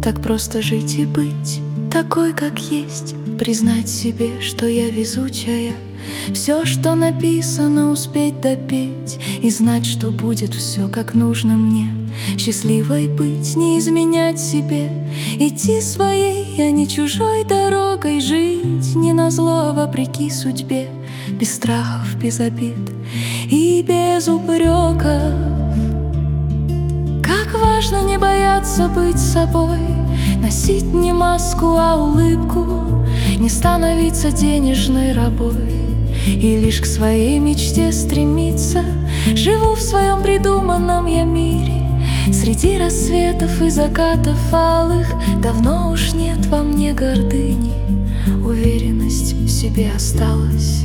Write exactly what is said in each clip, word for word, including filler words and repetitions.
Так просто жить и быть такой, как есть, признать себе, что я везучая, все, что написано, успеть допеть и знать, что будет все, как нужно мне. Счастливой быть, не изменять себе, идти своей, а не чужой дорогой, жить не назло, а вопреки судьбе, без страхов, без обид и без упреков. Как важно не бояться быть собой, носить не маску, а улыбку, не становиться денежной рабой и лишь к своей мечте стремиться. Живу в своем придуманном я мире, среди рассветов и закатов алых. Давно уж нет во мне гордыни, уверенность в себе осталась.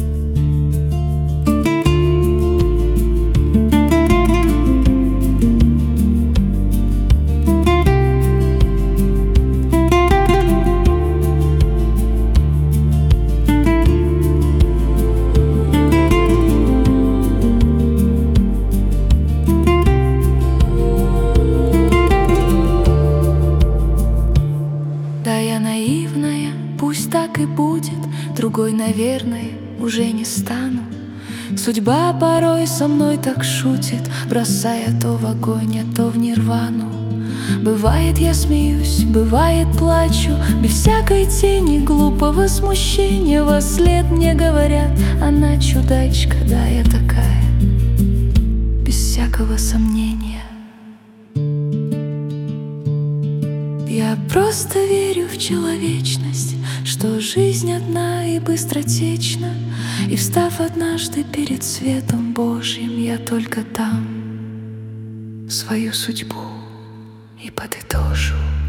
Наивная, пусть так и будет, другой, наверное, уже не стану. Судьба порой со мной так шутит, бросая то в огонь, а то в нирвану. Бывает, я смеюсь, бывает, плачу, без всякой тени глупого смущения. Вослед мне говорят: она чудачка, да, я такая, без всякого сомнения. Я просто верю в человечность, что жизнь одна и быстротечна, и, встав однажды перед светом Божьим, я только там свою судьбу и подытожу.